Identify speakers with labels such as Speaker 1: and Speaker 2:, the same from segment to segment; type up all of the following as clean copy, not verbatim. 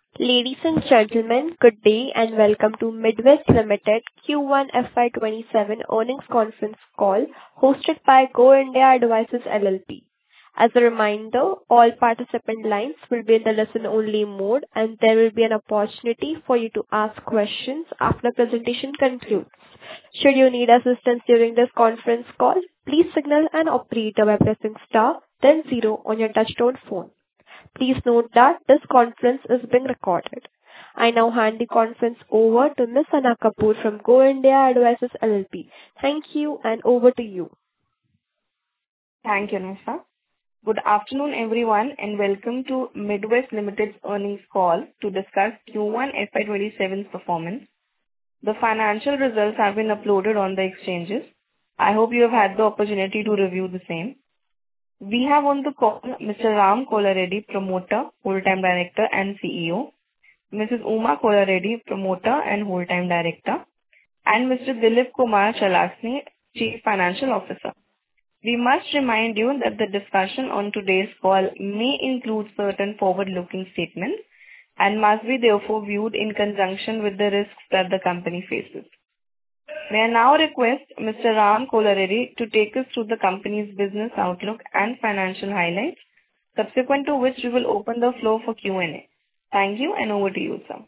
Speaker 1: Ladies and gentlemen, good day and welcome to Midwest Limited Q1 FY27 earnings conference call hosted by Go India Advisors LLP. As a reminder, all participant lines will be in the listen-only mode, and there will be an opportunity for you to ask questions after the presentation concludes. Should you need assistance during this conference call, please signal an operator by pressing star, then zero on your touchtone phone. Please note that this conference is being recorded. I now hand the conference over to Ms. Sana Kapoor from Go India Advisors LLP. Thank you, and over to you.
Speaker 2: Thank you, Nisa. Good afternoon, everyone, and welcome to Midwest Limited's earnings call to discuss Q1 FY27's performance. The financial results have been uploaded on the exchanges. I hope you have had the opportunity to review the same. We have on the call Mr. Ram Kollareddy, Promoter, Whole-Time Director and CEO, Mrs. Uma Kollareddy, Promoter and Whole-Time Director, and Mr. Dilip Kumar Chalasni, Chief Financial Officer. We must remind you that the discussion on today's call may include certain forward-looking statements and must be therefore viewed in conjunction with the risks that the company faces. May I now request Mr. Ram Kollareddy to take us through the company's business outlook and financial highlights, subsequent to which we will open the floor for Q&A. Thank you, and over to you, sir.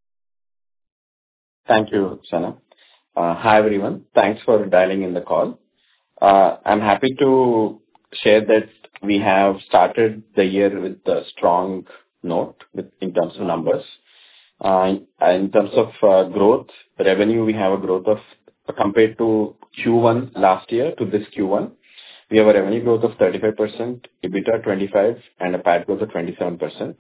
Speaker 3: Thank you, Sana. Hi, everyone. Thanks for dialing in the call. I'm happy to share that we have started the year with a strong note in terms of numbers. In terms of growth, revenue, we have a growth of, compared to Q1 last year to this Q1, we have a revenue growth of 35%, EBITDA 25%, and a PAT growth of 27%.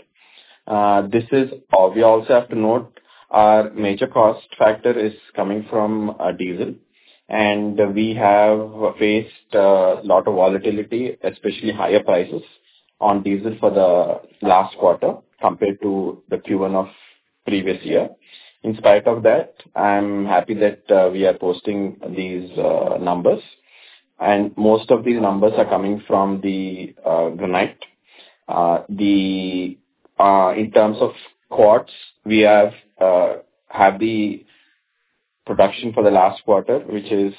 Speaker 3: We also have to note our major cost factor is coming from diesel, and we have faced a lot of volatility, especially higher prices on diesel for the last quarter compared to the Q1 of previous year. In spite of that, I'm happy that we are posting these numbers, and most of these numbers are coming from the granite. In terms of quartz, we have the production for the last quarter, which is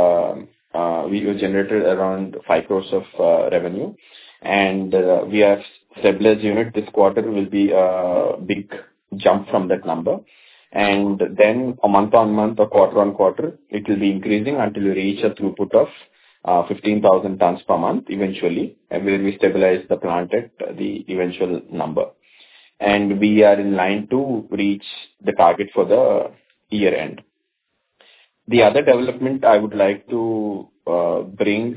Speaker 3: we generated around 5 crores of revenue, and we have stabilized unit. This quarter will be a big jump from that number, and then a month on month or quarter on quarter, it will be increasing until we reach a throughput of 15,000 tons per month eventually, and where we stabilize the plant at the eventual number. And we are in line to reach the target for the year end. The other development I would like to bring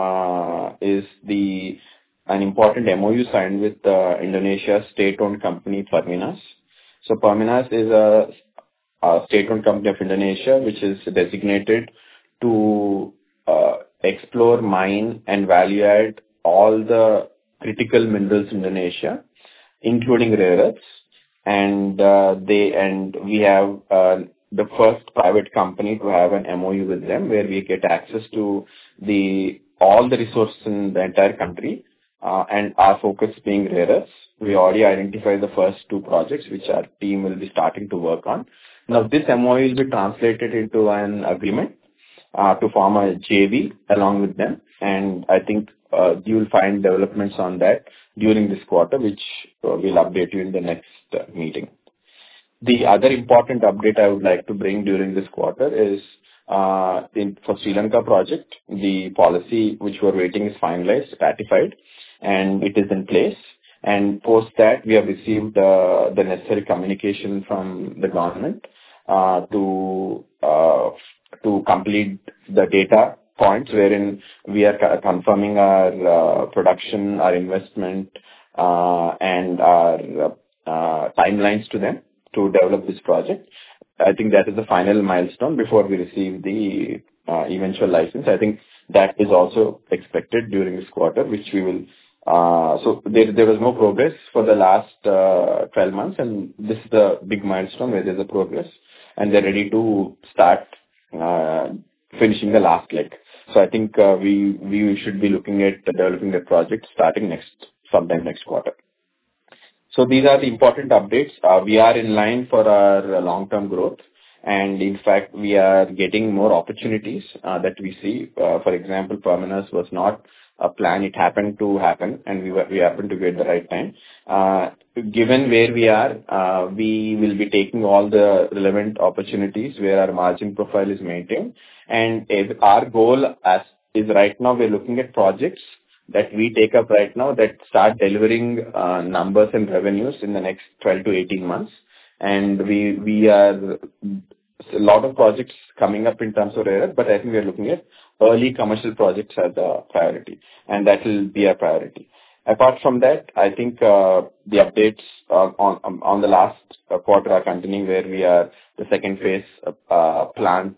Speaker 3: is an important MOU signed with Indonesia's state-owned company, Perminas. So Perminas is a state-owned company of Indonesia, which is designated to explore, mine, and value add all the critical minerals in Indonesia, including rare earths. And we have the first private company to have an MOU with them, where we get access to all the resources in the entire country, and our focus being rare earths. We already identified the first 2 projects, which our team will be starting to work on. Now, this MOU will be translated into an agreement to form a JV along with them, and I think you will find developments on that during this quarter, which we'll update you in the next meeting. The other important update I would like to bring during this quarter is for Sri Lanka project, the policy which we're waiting is finalized, ratified, and it is in place. And post that, we have received the necessary communication from the government to complete the data points, wherein we are confirming our production, our investment, and our timelines to them to develop this project. I think that is the final milestone before we receive the eventual license. I think that is also expected during this quarter, which we will. So there was no progress for the last 12 months, and this is the big milestone where there's a progress, and they're ready to start finishing the last leg. So I think we should be looking at developing the project starting sometime next quarter. So these are the important updates. We are in line for our long-term growth, and in fact, we are getting more opportunities that we see. For example, Perminos was not a plan; it happened to happen, and we happened to be at the right time. Given where we are, we will be taking all the relevant opportunities where our margin profile is maintained. And if our goal is right now, we're looking at projects that we take up right now that start delivering numbers and revenues in the next 12 to 18 months. And we are a lot of projects coming up in terms of ARR, but I think we are looking at early commercial projects as a priority, and that will be a priority. Apart from that, I think the updates on the last quarter are continuing, where we are the second phase plant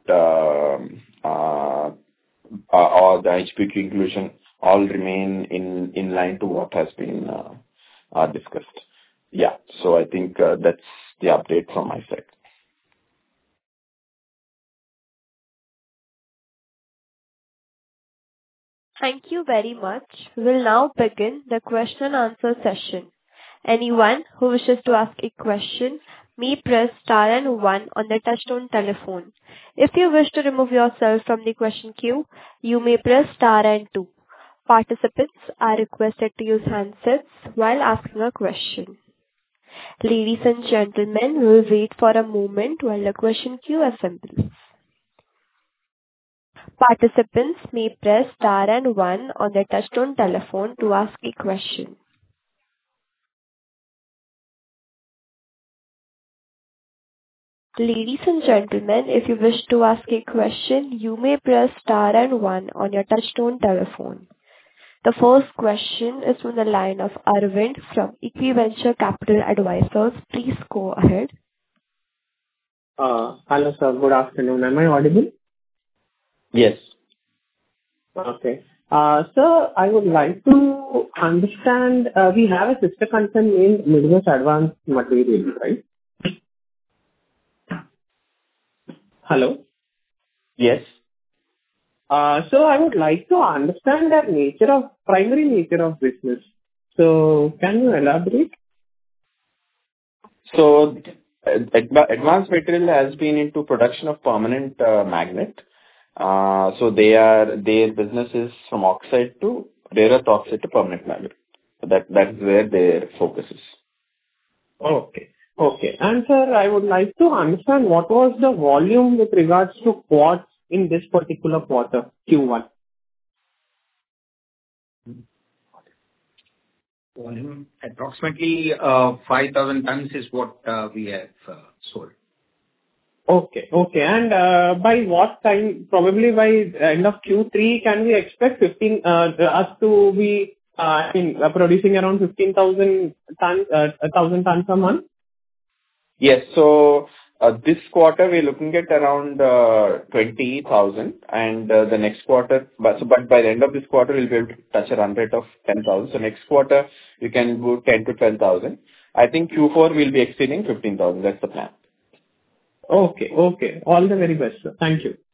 Speaker 3: or the HPQ inclusion all remain in line to what has been discussed. Yeah. So I think that's the update from my side.
Speaker 1: Thank you very much. We will now begin the question and answer session. Anyone who wishes to ask a question may press star and one on the touchtone telephone. If you wish to remove yourself from the question queue, you may press star and two. Participants are requested to use handsets while asking a question. Ladies and gentlemen, we will wait for a moment while the question queue assembles. Participants may press star and one on their touchtone telephone to ask a question. Ladies and gentlemen, if you wish to ask a question, you may press star and one on your touchtone telephone. The first question is from the line of Arvind from Equiventure Capital Advisors. Please go ahead.
Speaker 4: Hello, sir. Good afternoon. Am I audible?
Speaker 3: Yes.
Speaker 4: Okay. Sir, I would like to understand, we have a sister concern named Midwest Advanced Materials, right? Hello?
Speaker 3: Yes.
Speaker 4: So I would like to understand the primary nature of business. So can you elaborate?
Speaker 3: So Advanced Material has been into production of permanent magnet. So their business is from oxide to rare earth oxide to permanent magnet. That is where their focus is.
Speaker 4: Okay. Okay. And sir, I would like to understand what was the volume with regards to quartz in this particular quarter, Q1.
Speaker 5: Volume approximately 5,000 tons is what we have sold.
Speaker 4: Okay. Okay. And by what time, probably by end of Q3, can we expect us to be producing around 15,000 tons, 1,000 tons a month?
Speaker 3: Yes. So this quarter, we're looking at around 20,000, and the next quarter, but by the end of this quarter, we'll be able to touch a run rate of 10,000. So next quarter, we can go 10 to 12,000. I think Q4 will be exceeding 15,000. That's the plan.
Speaker 4: Okay. Okay. All the very best, sir. Thank you.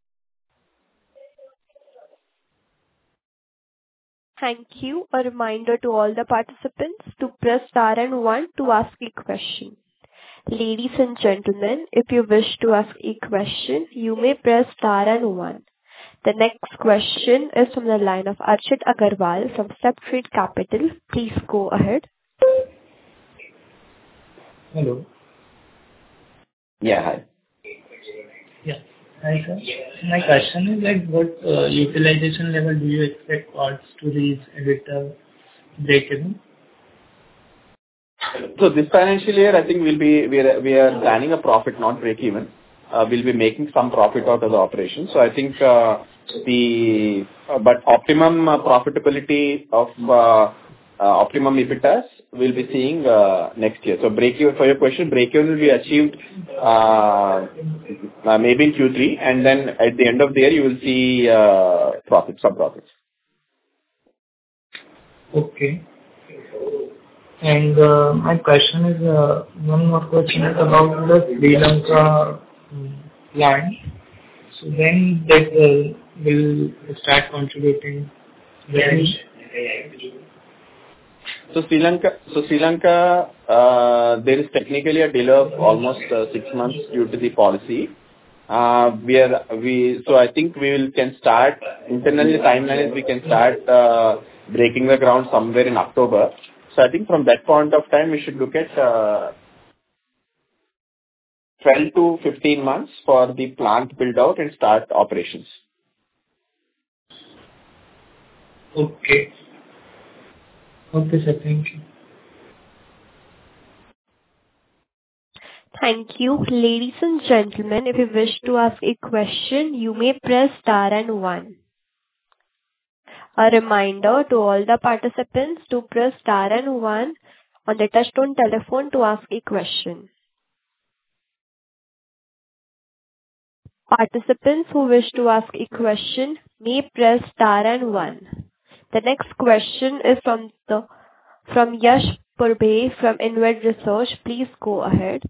Speaker 1: Thank you. A reminder to all the participants to press star and one to ask a question. Ladies and gentlemen, if you wish to ask a question, you may press star and one. The next question is from the line of Archit Agarwal from StepTrade Capital. Please go ahead.
Speaker 6: Hello.
Speaker 3: Yeah, hi.
Speaker 6: Yeah. Hi, sir. My question is like, what utilization level do you expect quartz to reach EBITDA breakeven?
Speaker 3: So this financial year, I think we are planning a profit, not break even. We'll be making some profit out of the operation. So I think but optimum profitability of optimum EBITDAs we'll be seeing next year. So break even, for your question, break even will be achieved maybe in Q3, and then at the end of the year you will see some profits.
Speaker 6: Okay. And my question is, one more question is about the Sri Lanka plant. So when that will start contributing revenue?
Speaker 3: Sri Lanka, there is technically a delay of almost 6 months due to the policy. So I think can start internally. The timeline is we can start breaking the ground somewhere in October. So I think from that point of time we should look at 12 to 15 months for the plant build out and start operations.
Speaker 6: Okay. Okay, sir. Thank you.
Speaker 1: Thank you. Ladies and gentlemen, if you wish to ask a question, you may press star and one. A reminder to all the participants to press star and one on the touchtone telephone to ask a question. Participants who wish to ask a question may press star and one. The next question is from Yash Purbe from Inved Research. Please go ahead.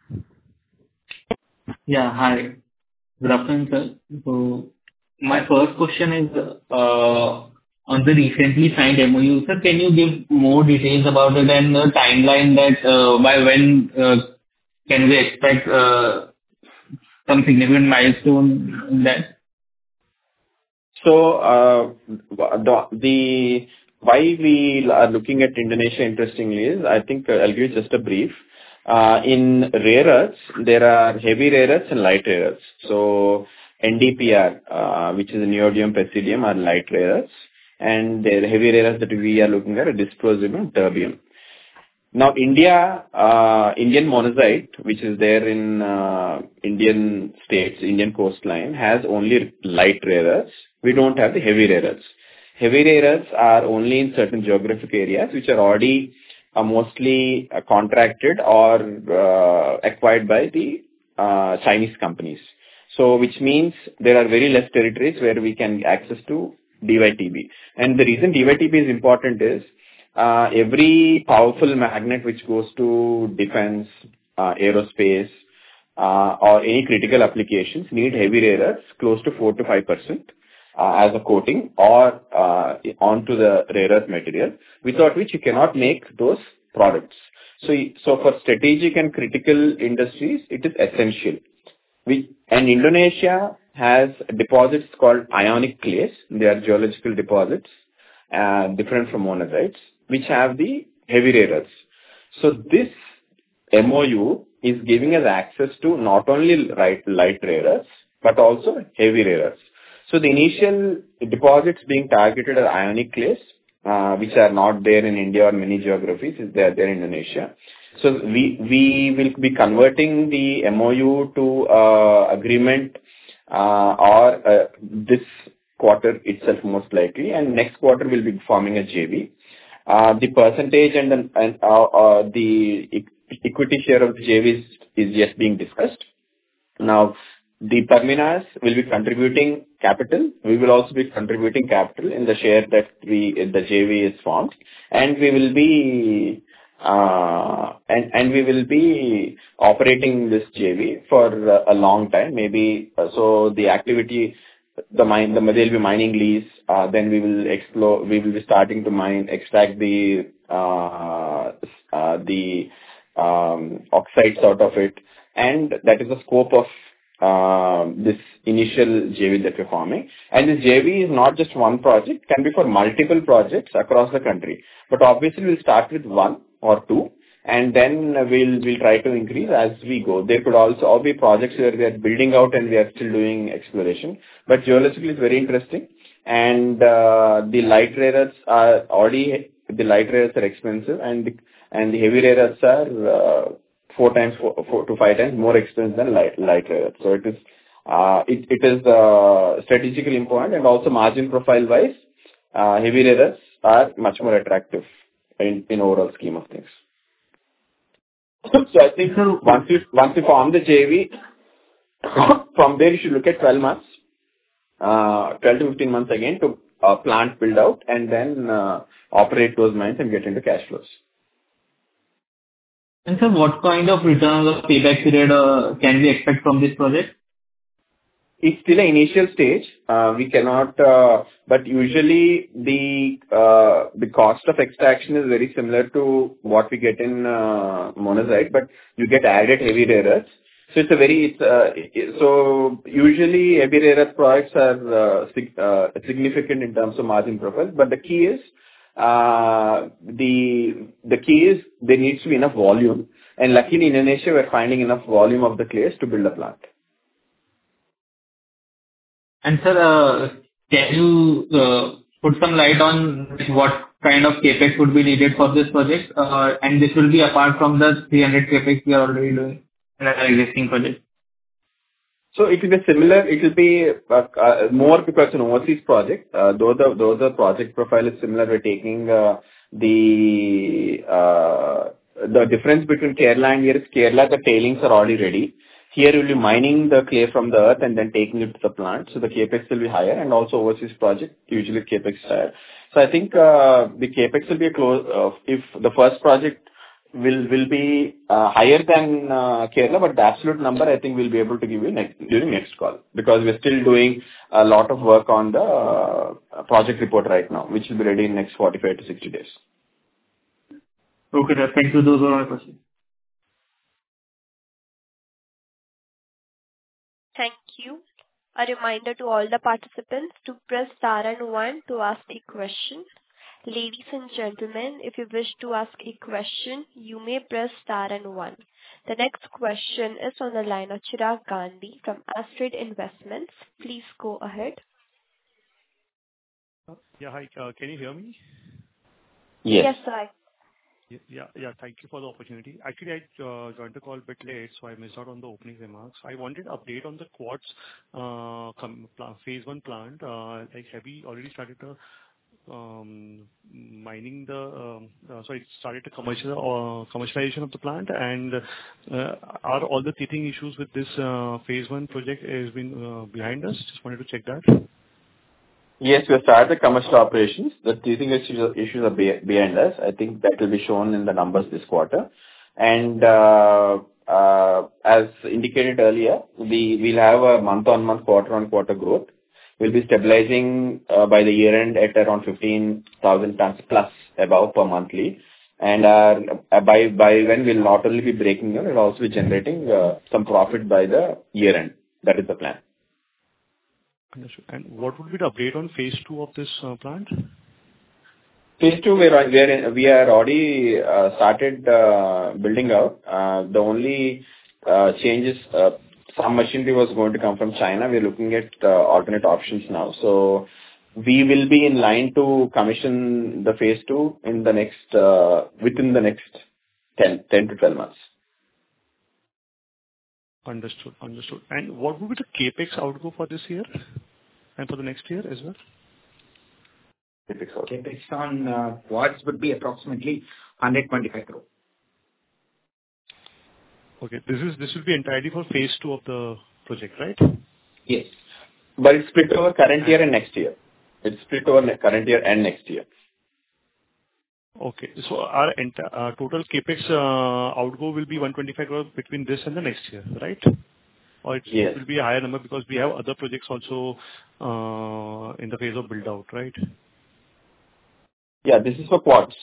Speaker 6: Yeah, hi. Good afternoon, sir. So my first question is on the recently signed MOU. Sir, can you give more details about it and the timeline that by when can we expect some significant milestone in that?
Speaker 3: So the why we are looking at Indonesia interestingly is, I think I'll give you just a brief. In rare earths, there are heavy rare earths and light rare earths. So NdPr, which is neodymium praseodymium, are light rare earths, and the heavy rare earths that we are looking at are dysprosium and terbium. Now, Indian monazite, which is there in Indian states, Indian coastline, has only light rare earths. We don't have the heavy rare earths. Heavy rare earths are only in certain geographic areas which are already mostly contracted or acquired by the Chinese companies. So, which means there are very less territories where we can access to DYTB. And the reason DYTB is important is every powerful magnet which goes to defense, aerospace, or any critical applications need heavy rare earths close to 4 to 5% as a coating or onto the rare earth material, without which you cannot make those products. So for strategic and critical industries, it is essential. And Indonesia has deposits called ionic clays. They are geological deposits, different from monazites, which have the heavy rare earths. So this MOU is giving us access to not only light rare earths, but also heavy rare earths. So the initial deposits being targeted are ionic clays, which are not there in India or many geographies. They are there in Indonesia. So we will be converting the MOU to agreement or this quarter itself most likely, and next quarter we'll be forming a JV. The percentage and the equity share of the JV is yet being discussed. Now, the Terminas will be contributing capital. We will also be contributing capital in the share that the JV is formed, and we will be operating this JV for a long time. Maybe so the activity. They'll be mining lease. Then we will explore. We will be starting to extract the oxides out of it, and that is the scope of this initial JV that we're forming. And this JV is not just one project; can be for multiple projects across the country. But obviously, we'll start with one or two, and then we'll try to increase as we go. There could also all be projects where we are building out and we are still doing exploration. But geologically, it's very interesting. And the light rare earths are expensive, and the heavy rare earths are 4 to 5 times more expensive than light rare earths. So it is strategically important, and also margin profile wise, heavy rare earths are much more attractive in overall scheme of things. So I think once you form the JV, from there you should look at 12 months, 12 to 15 months again to plant build out, and then operate those mines and get into cash flows.
Speaker 6: And sir, what kind of return or payback period can we expect from this project?
Speaker 3: It's still an initial stage. We cannot, but usually the cost of extraction is very similar to what we get in monazite, but you get added heavy rare earths. So so usually heavy rare earth products are significant in terms of margin profile. But the key is there needs to be enough volume, and luckily in Indonesia we're finding enough volume of the clays to build a plant.
Speaker 6: And sir, can you put some light on what kind of CapEx would be needed for this project? And this will be apart from the 300 CapEx we are already doing in our existing project.
Speaker 3: So it will be similar. It will be more because it's an overseas project. Though the project profile is similar, we're taking the difference between Kerala and here is Kerala, the tailings are already ready. Here we'll be mining the clay from the earth and then taking it to the plant. So the capex will be higher, and also overseas project usually capex is higher. So I think the capex will be if the first project will be higher than Kerala, but the absolute number I think we'll be able to give you during next call, because we're still doing a lot of work on the project report right now, which will be ready in next 45 to 60 days.
Speaker 6: Okay, sir. Thank you. Those are my questions.
Speaker 1: Thank you. A reminder to all the participants to press star and one to ask a question. Ladies and gentlemen, if you wish to ask a question, you may press star and one. The next question is on the line of Chirag Gandhi from Astrid Investments. Please go ahead.
Speaker 7: Yeah, hi. Can you hear me?
Speaker 3: Yes.
Speaker 1: Yes, sir.
Speaker 7: Yeah. Thank you for the opportunity. Actually, I joined the call a bit late, so I missed out on the opening remarks. I wanted update on the quartz phase 1 plant. Have we already started the commercialization of the plant, and are all the teething issues with this phase 1 project has been behind us? Just wanted to check that.
Speaker 3: Yes, we have started the commercial operations. The teething issues are behind us. I think that will be shown in the numbers this quarter. And as indicated earlier, we'll have a month-on-month, quarter-on-quarter growth. We'll be stabilizing by the year end at around 15,000 tons plus above per monthly. And by when we'll not only be breaking even, we'll also be generating some profit by the year end. That is the plan.
Speaker 7: Understood. And what would be the update on phase 2 of this plant?
Speaker 3: Phase 2, we are already started building out. The only changes, some machinery was going to come from China. We're looking at alternate options now. So we will be in line to commission the phase 2 in the next within the next 10 to 12 months.
Speaker 7: Understood. And what would be the capex outgo for this year and for the next year as well?
Speaker 5: Capex on quartz would be approximately 125 crore.
Speaker 7: Okay. This will be entirely for phase 2 of the project, right?
Speaker 5: Yes.
Speaker 3: But it's split over current year and next year.
Speaker 7: Okay. So our total capex outgo will be 125 crore between this and the next year, right? Or it will be a higher number because we have other projects also in the phase of build out, right?
Speaker 3: Yeah, this is for quartz.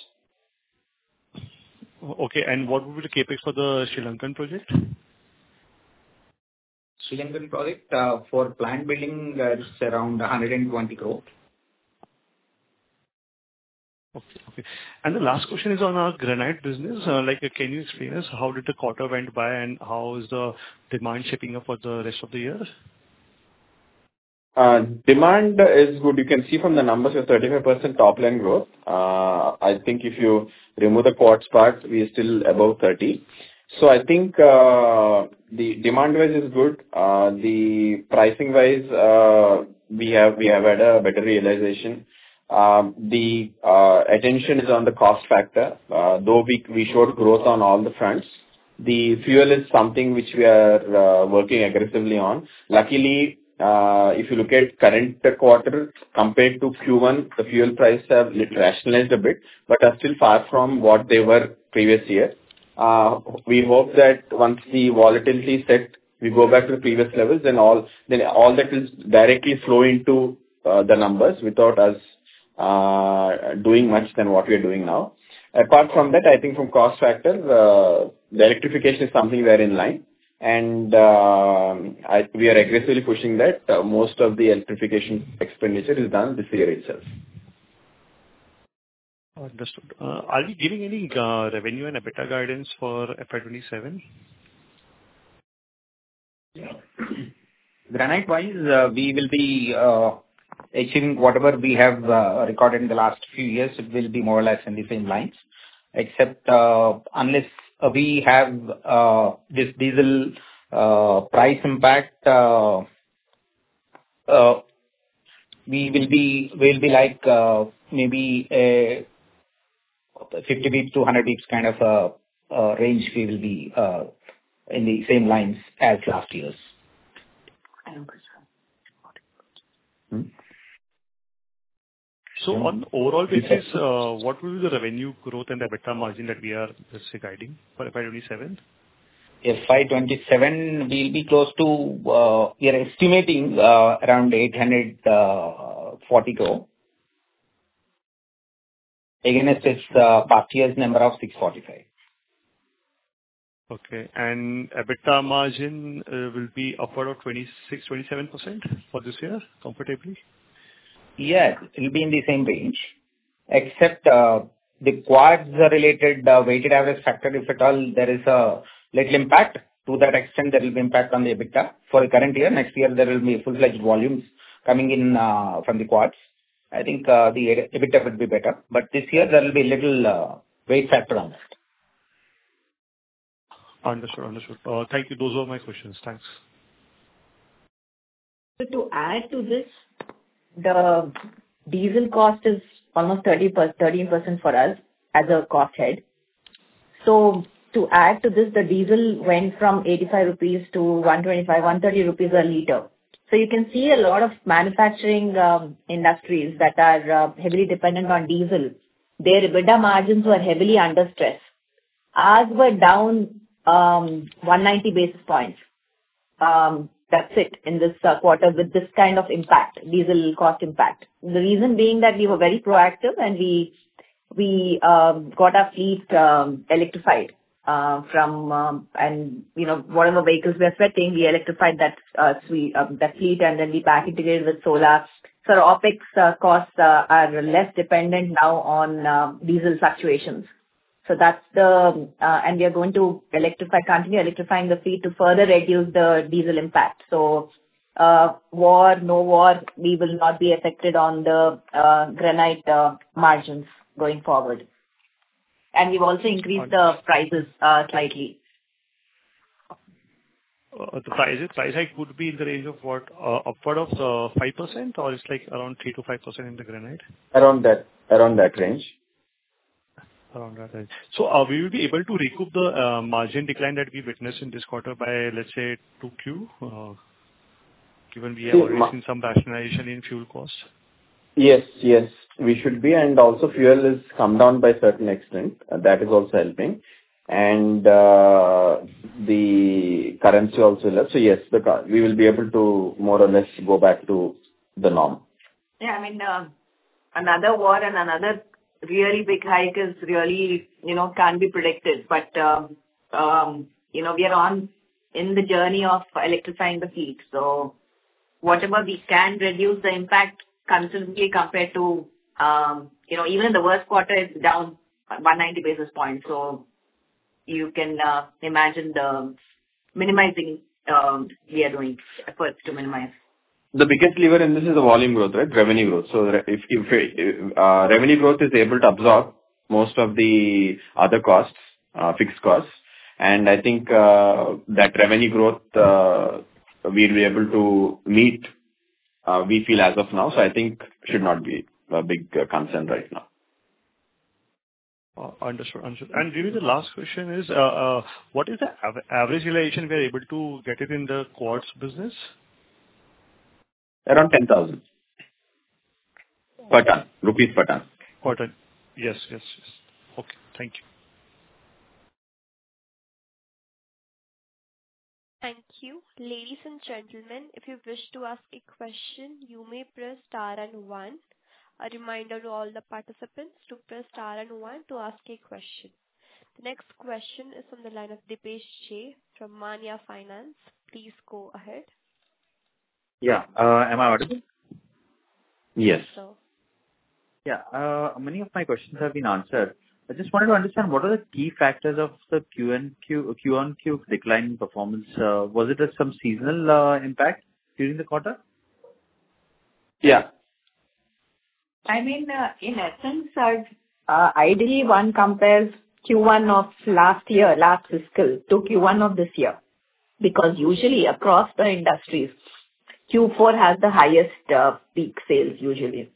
Speaker 7: Okay. And what would be the capex for the Sri Lankan project?
Speaker 5: Sri Lankan project for plant building is around 120 crore.
Speaker 7: Okay. And the last question is on our granite business. Can you explain us how did the quarter went by and how is the demand shaping up for the rest of the year?
Speaker 3: Demand is good. You can see from the numbers, with 35% top line growth. I think if you remove the quartz part, we are still above 30. So I think the demand wise is good. The pricing wise, we have had a better realization. The attention is on the cost factor. Though we showed growth on all the fronts, the fuel is something which we are working aggressively on. Luckily, if you look at current quarter compared to Q1, the fuel prices have rationalized a bit, but are still far from what they were previous year. We hope that once the volatility set we go back to the previous levels, then all that will directly flow into the numbers without us doing much than what we are doing now. Apart from that, I think from cost factor, the electrification is something we are in line, and we are aggressively pushing that. Most of the electrification expenditure is done this year itself.
Speaker 7: Understood. Are we giving any revenue and EBITDA guidance for FY27?
Speaker 5: Yeah. Granite-wise, we will be achieving whatever we have recorded in the last few years. It will be more or less in the same lines, except unless we have this diesel price impact, we'll be like maybe a 50 beeps to 100 beeps kind of range. We will be in the same lines as last year's.
Speaker 7: So on overall basis, what will be the revenue growth and the EBITDA margin that we are, let's say, guiding for FY27?
Speaker 5: FY27 will be close to, we are estimating around 840 crore. Against its past year's number of 645.
Speaker 7: Okay. And EBITDA margin will be upward of 26-27% for this year, comfortably?
Speaker 5: Yeah, it will be in the same range, except the quartz-related weighted average factor, if at all there is a little impact. To that extent, there will be impact on the EBITDA for the current year. Next year, there will be full-fledged volumes coming in from the quartz. I think the EBITDA would be better, but this year there will be a little weight factor on that.
Speaker 7: Understood. Thank you. Those are my questions. Thanks.
Speaker 8: So to add to this, the diesel cost is almost 13% for us as a cost head. So to add to this, the diesel went from 85 rupees to 125, 130 rupees a litre. So you can see a lot of manufacturing industries that are heavily dependent on diesel. Their EBITDA margins were heavily under stress. Ours were down 190 basis points. That's it in this quarter with this kind of impact, diesel cost impact. The reason being that we were very proactive and we got our fleet electrified and whatever vehicles we are sweating, we electrified that fleet and then we back integrated with solar. So our OPEX costs are less dependent now on diesel fluctuations. So that's and we are going to continue electrifying the fleet to further reduce the diesel impact. So war, no war, we will not be affected on the granite margins going forward. And we've also increased the prices slightly.
Speaker 7: The price hike would be in the range of what, upward of 5%, or it's like around 3 to 5% in the granite?
Speaker 3: Around that range.
Speaker 7: Around that range. So we will be able to recoup the margin decline that we witnessed in this quarter by, let's say, 2Q, given we have already seen some rationalization in fuel costs?
Speaker 3: Yes, we should be. And also fuel has come down by a certain extent. That is also helping. And the currency also left. So yes, we will be able to more or less go back to the norm.
Speaker 8: Yeah, I mean, another war and another really big hike is really, can't be predicted. But, we are in the journey of electrifying the fleet. So whatever we can reduce the impact considerably compared to, even in the worst quarter, it's down 190 basis points. So you can imagine the minimizing we are doing efforts to minimize.
Speaker 3: The biggest lever in this is the volume growth, right? Revenue growth. So if revenue growth is able to absorb most of the other costs, fixed costs, and I think that revenue growth we'll be able to meet, we feel as of now. So I think should not be a big concern right now.
Speaker 7: Understood. And really the last question is, what is the average realization we are able to get it in the quartz business?
Speaker 3: Around 10,000 per ton, rupees per ton.
Speaker 7: Per ton. Yes. Okay. Thank you.
Speaker 1: Thank you. Ladies and gentlemen, if you wish to ask a question, you may press star and one. A reminder to all the participants to press star and one to ask a question. The next question is from the line of Dipesh J from Manya Finance. Please go ahead.
Speaker 9: Yeah. Am I audible?
Speaker 3: Yes.
Speaker 1: So,
Speaker 9: Yeah. Many of my questions have been answered. I just wanted to understand what are the key factors of the Q-on-Q decline in performance. Was it some seasonal impact during the quarter?
Speaker 3: Yeah.
Speaker 8: I mean, in essence, ideally, one compares Q1 of last year, last fiscal, to Q1 of this year. Because usually across the industries, Q4 has the highest peak sales usually.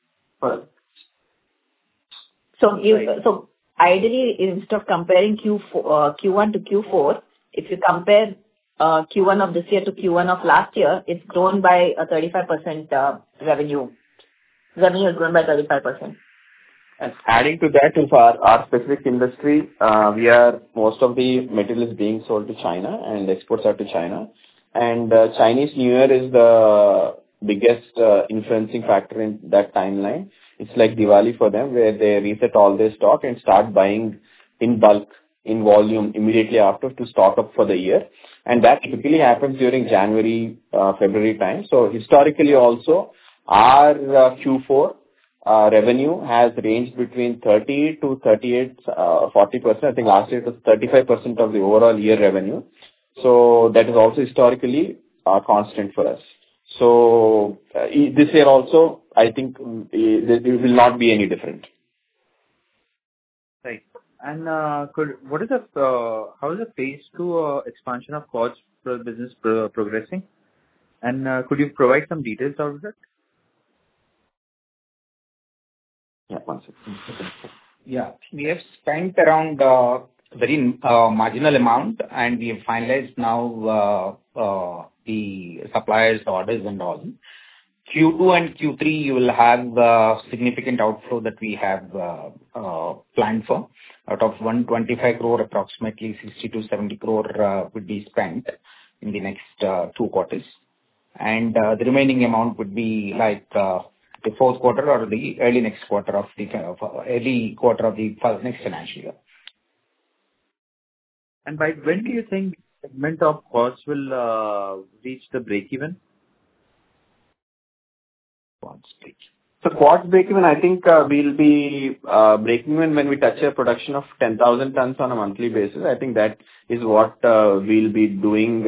Speaker 8: So ideally, instead of comparing Q1 to Q4, if you compare Q1 of this year to Q1 of last year, it's grown by a 35% revenue. Revenue has grown by 35%.
Speaker 3: And adding to that, for our specific industry, most of the material is being sold to China and exports are to China. And Chinese New Year is the biggest influencing factor in that timeline. It's like Diwali for them, where they reset all their stock and start buying in bulk, in volume, immediately after to stock up for the year. And that typically happens during January, February time. So historically also, our Q4 revenue has ranged between 30 to 38, 40%. I think last year it was 35% of the overall year revenue. So that is also historically constant for us. So this year also, I think it will not be any different.
Speaker 9: Right. And how is the phase 2 expansion of Quartz business progressing? And could you provide some details out of it?
Speaker 3: Yeah, one second.
Speaker 5: Yeah. We have spent around very marginal amount, and we have finalized now the suppliers' orders and all. Q2 and Q3, you will have significant outflow that we have planned for. Out of 125 crore, approximately 60 to 70 crore would be spent in the next 2 quarters. And the remaining amount would be like the fourth quarter or the early quarter of the next financial year.
Speaker 9: And by when do you think the segment of Quartz will reach the break-even?
Speaker 3: So Quartz break-even, I think we'll be breaking even when we touch a production of 10,000 tons on a monthly basis. I think that is what we'll be doing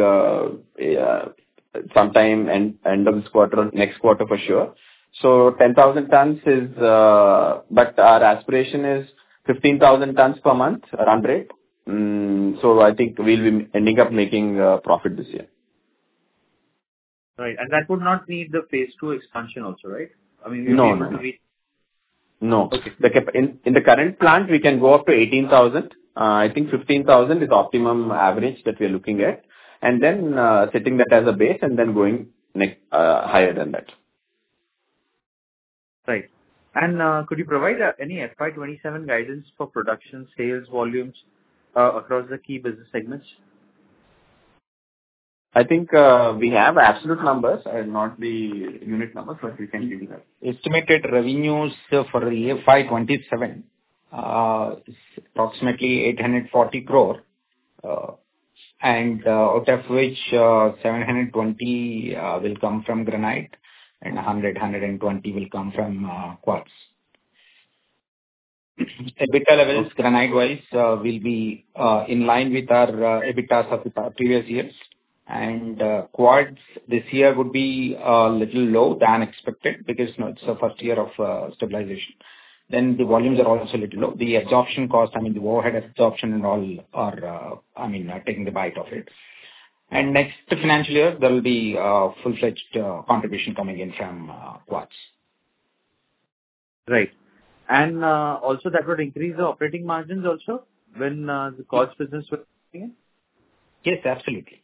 Speaker 3: sometime end of this quarter or next quarter for sure. So 10,000 tons is, but our aspiration is 15,000 tons per month run rate. So I think we'll be ending up making profit this year.
Speaker 9: Right. And that would not need the phase 2 expansion also, right? I mean,
Speaker 3: No.
Speaker 9: Okay.
Speaker 3: In the current plant, we can go up to 18,000. I think 15,000 is optimum average that we are looking at. And then setting that as a base and then going higher than that.
Speaker 9: Right. And could you provide any FY27 guidance for production, sales, volumes across the key business segments?
Speaker 3: I think we have absolute numbers and not the unit numbers, but we can give you that.
Speaker 5: Estimated revenues for the year FY27 is approximately 840 crore, and out of which 720 will come from granite and 120 will come from quartz. EBITDA levels, granite-wise, will be in line with our EBITDAs of the previous years. And quartz this year would be a little low than expected because it's the first year of stabilization. Then the volumes are also a little low. The absorption cost, the overhead absorption and all are, taking the bite of it. And next financial year, there will be full-fledged contribution coming in from quartz.
Speaker 9: Right. And also that would increase the operating margins also when the quartz business will be in?
Speaker 5: Yes, absolutely.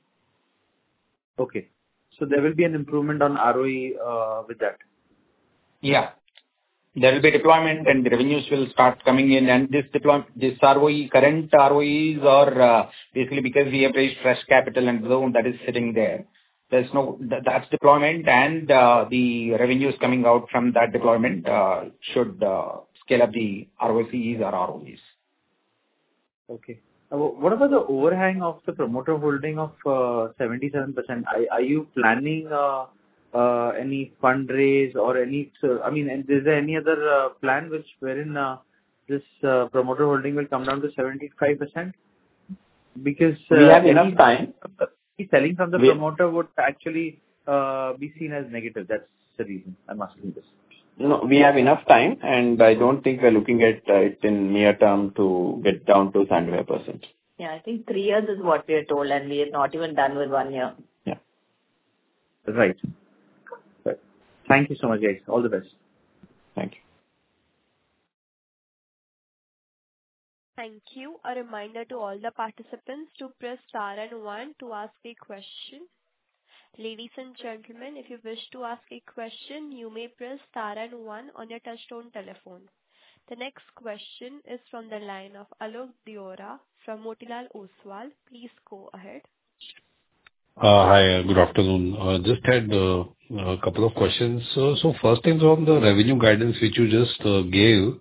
Speaker 9: Okay. So there will be an improvement on ROE with that?
Speaker 5: Yeah. there will be deployment and the revenues will start coming in. And this ROE, current ROEs are basically because we have raised fresh capital and loan that is sitting there. That's deployment, and the revenues coming out from that deployment should scale up the ROCEs or ROEs.
Speaker 9: Okay. What about the overhang of the promoter holding of 77%? Are you planning any fundraise or any? I mean, is there any other plan wherein this promoter holding will come down to 75%? Because
Speaker 3: we have enough time.
Speaker 9: Selling from the promoter would actually be seen as negative. That's the reason I'm asking this.
Speaker 3: No, we have enough time, and I don't think we're looking at it in near term to get down to 75%.
Speaker 8: Yeah, I think 3 years is what we are told, and we are not even done with 1 year.
Speaker 3: Yeah.
Speaker 9: Right. Thank you so much, guys. All the best.
Speaker 3: Thank you.
Speaker 1: Thank you. A reminder to all the participants to press star and 1 to ask a question. Ladies and gentlemen, if you wish to ask a question, you may press star and 1 on your touchtone telephone. The next question is from the line of Alok Deora from Motilal Oswal. Please go ahead.
Speaker 10: Hi, good afternoon. Just had a couple of questions. So first thing on the revenue guidance which you just gave.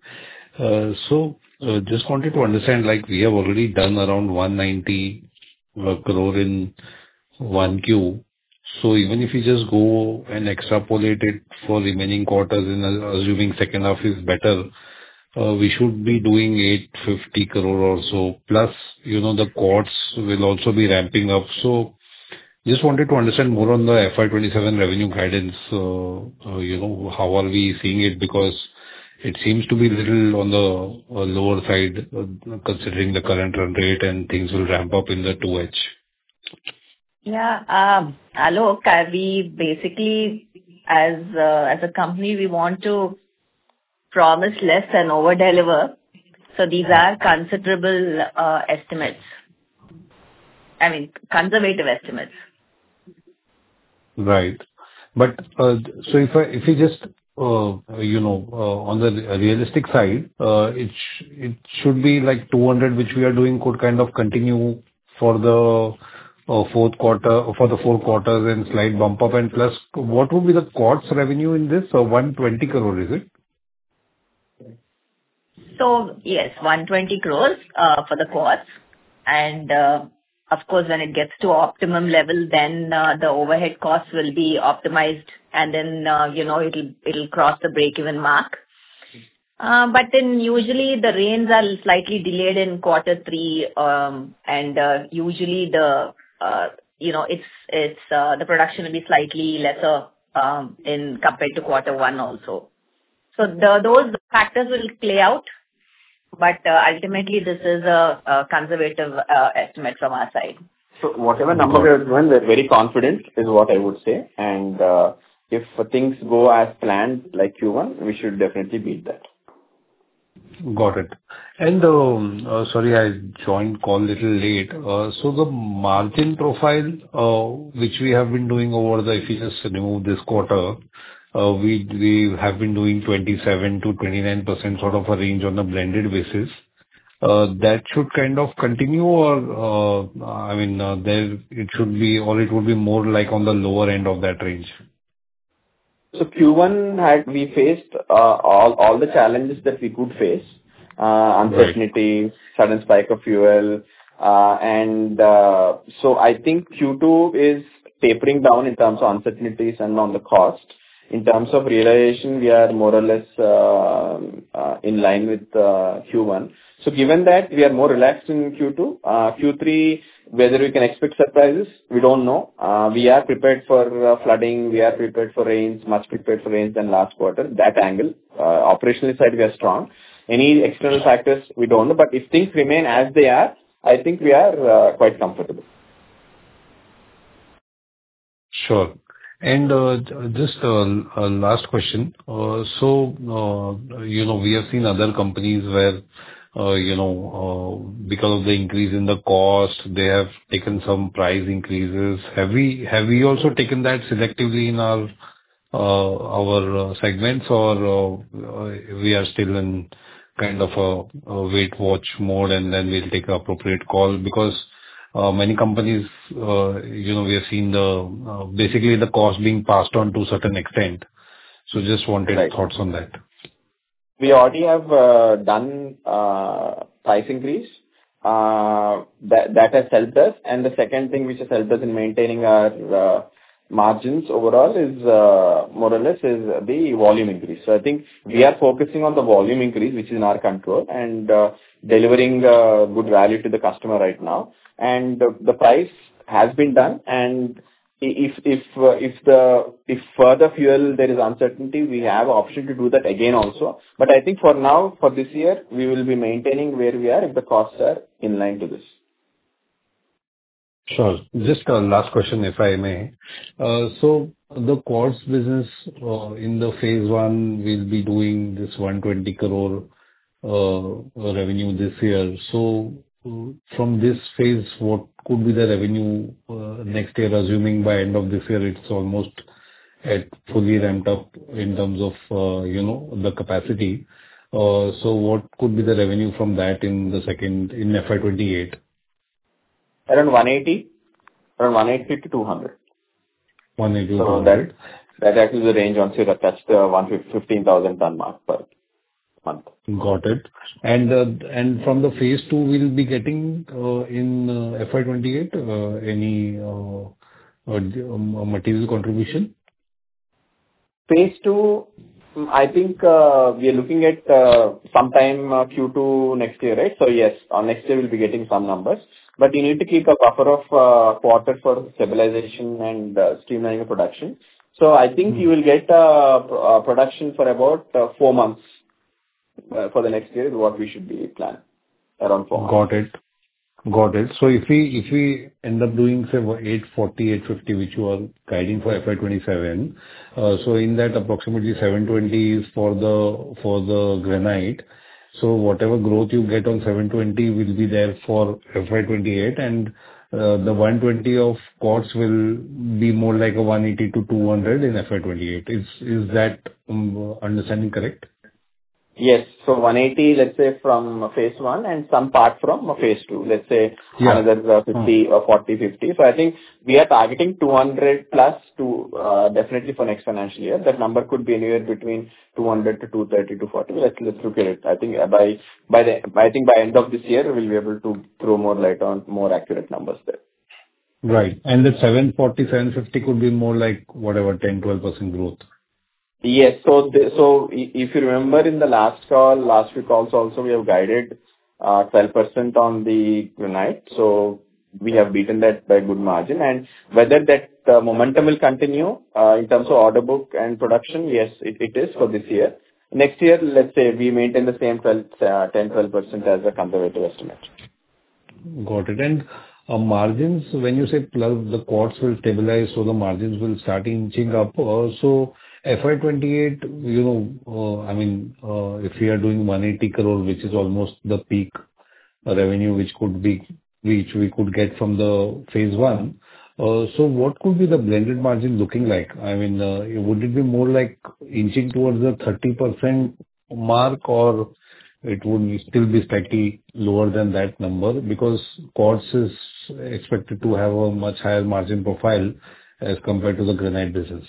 Speaker 10: Just wanted to understand, like we have already done around 190 crore in 1Q. So even if you just go and extrapolate it for remaining quarters, in assuming second half is better, we should be doing 850 crore or so. Plus, the costs will also be ramping up. So just wanted to understand more on the FY27 revenue guidance. How are we seeing it? Because it seems to be a little on the lower side, considering the current run rate, and things will ramp up in the 2H.
Speaker 8: Yeah, Alok, we basically, as a company, we want to promise less and over-deliver. So these are considerable estimates. I mean, conservative estimates.
Speaker 10: Right. But so if you just on the realistic side, it should be like 200, which we are doing, could kind of continue for the fourth quarter, for the 4 quarters, and slight bump up. And plus, what would be the quartz revenue in this? 120 crore, is it?
Speaker 8: So yes, 120 crores for the quartz. And of course, when it gets to optimum level, then the overhead costs will be optimized, and then it'll cross the break-even mark. But then usually the rains are slightly delayed in quarter 3, and usually the production will be slightly lesser in compared to quarter 1 also. So those factors will play out. But ultimately, this is a conservative estimate from our side.
Speaker 3: So whatever number we are doing, we're very confident is what I would say. And if things go as planned like Q1, we should definitely beat that.
Speaker 10: Got it. And sorry, I joined call a little late. So the margin profile, which we have been doing over the, if you just remove this quarter, we have been doing 27 to 29% sort of a range on a blended basis. That should kind of continue, or there it should be, or it would be more like on the lower end of that range.
Speaker 3: So Q1 we faced all the challenges that we could face, uncertainty, right, sudden spike of fuel, and so I think Q2 is tapering down in terms of uncertainties and on the cost. In terms of realization, we are more or less in line with Q1. So given that, we are more relaxed in Q2. Q3, whether we can expect surprises, we don't know. We are prepared for flooding. We are prepared for rains, much prepared for rains than last quarter. That angle, operational side, we are strong. Any external factors, we don't know. But if things remain as they are, I think we are quite comfortable.
Speaker 10: Sure. And just a last question. So, we have seen other companies where, because of the increase in the cost, they have taken some price increases. Have we also taken that selectively in our our segments, or we are still in kind of a wait watch mode, and then we'll take an appropriate call? Because many companies, we have seen basically the cost being passed on to a certain extent. So just wanted thoughts on that.
Speaker 3: We already have done price increase. That has helped us. And the second thing which has helped us in maintaining our margins overall is more or less is the volume increase. So I think we are focusing on the volume increase, which is in our control, and delivering good value to the customer right now. And the price has been done. And if further fuel there is uncertainty, we have option to do that again also. But I think for now, for this year, we will be maintaining where we are if the costs are in line to this.
Speaker 10: Sure. Just a last question, if I may. So the quartz business in the phase one will be doing this 120 crore revenue this year. So from this phase, what could be the revenue next year, assuming by end of this year it's almost at fully ramped up in terms of the capacity. So what could be the revenue from that in FY28?
Speaker 3: Around 180 to 200.
Speaker 10: 180 to
Speaker 3: So
Speaker 10: 200.
Speaker 3: that actually the range once you touch the 15,000 ton mark per month.
Speaker 10: Got it. And from the phase two, we'll be getting in FY28 any material contribution?
Speaker 3: Phase two, I think we are looking at sometime Q2 next year, right? So yes, next year we'll be getting some numbers. But you need to keep a buffer of quarter for stabilization and streamlining of production. So I think you will get production for about 4 months for the next year is what we should be planning, around 4 months.
Speaker 10: Got it. So if we end up doing, say, 840, 850, which you are guiding for FY27, so in that approximately 720 is for the granite. So whatever growth you get on 720 will be there for FY28, and the 120 of quartz will be more like a 180 to 200 in FY28. Is that understanding correct?
Speaker 3: Yes. So 180, let's say, from phase one, and some part from phase two. Let's say another 50 or 40, 50. So I think we are targeting 200 plus to definitely for next financial year. That number could be anywhere between 200 to 230 to 40. Let's look at it. I think by end of this year, we'll be able to throw more light on more accurate numbers there.
Speaker 10: Right. And the 740, 750 could be more like whatever, 10, 12% growth.
Speaker 3: Yes. So if you remember in the last few calls also, we have guided 12% on the granite. So we have beaten that by good margin. And whether that momentum will continue in terms of order book and production, yes, it is for this year. Next year, let's say we maintain the same 10-12% as a conservative estimate.
Speaker 10: Got it. And margins, when you say plus the quartz will stabilize, so the margins will start inching up. So FY28, I mean, if we are doing 180 crore, which is almost the peak revenue which we could get from the phase one. So what could be the blended margin looking like? I mean, would it be more like inching towards the 30% mark, or it would still be slightly lower than that number? Because quartz is expected to have a much higher margin profile as compared to the granite business.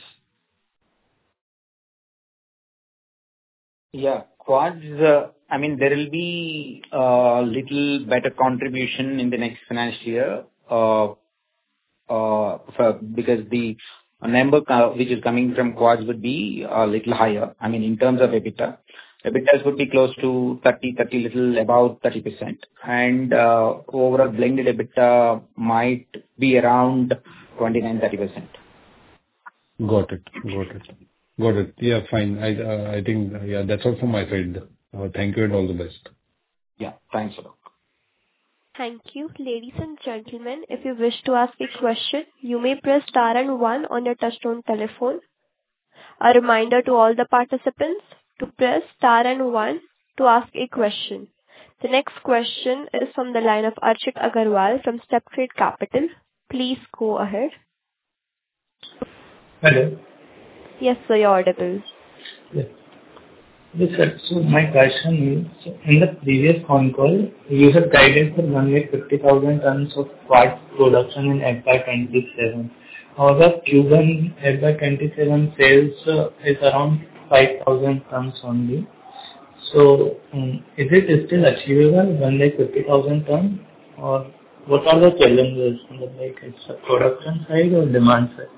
Speaker 5: Yeah. Quartz, I mean, there will be a little better contribution in the next financial year because the number which is coming from quartz would be a little higher. I mean, in terms of EBITDA. EBITDAs would be close to 30, little about 30%. And overall blended EBITDA might be around 29-30%.
Speaker 10: Got it. Yeah, fine. I think, yeah, that's all from my side. Thank you and all the best.
Speaker 5: Yeah, thanks a lot.
Speaker 1: Thank you. Ladies and gentlemen, if you wish to ask a question, you may press star and 1 on your touchtone telephone. A reminder to all the participants to press star and 1 to ask a question. The next question is from the line of Archit Agarwal from StepTrade Capital. Please go ahead.
Speaker 6: Hello.
Speaker 1: Yes, sir, you're audible.
Speaker 6: Yes. Yes, sir. So my question is, so in the previous con call, you had guided for 150,000 tons of quartz production in FY27. However, Q1 FY27 sales is around 5,000 tons only. So, is it still achievable, 150,000 tons, or what are the challenges, like it's a production side or demand side?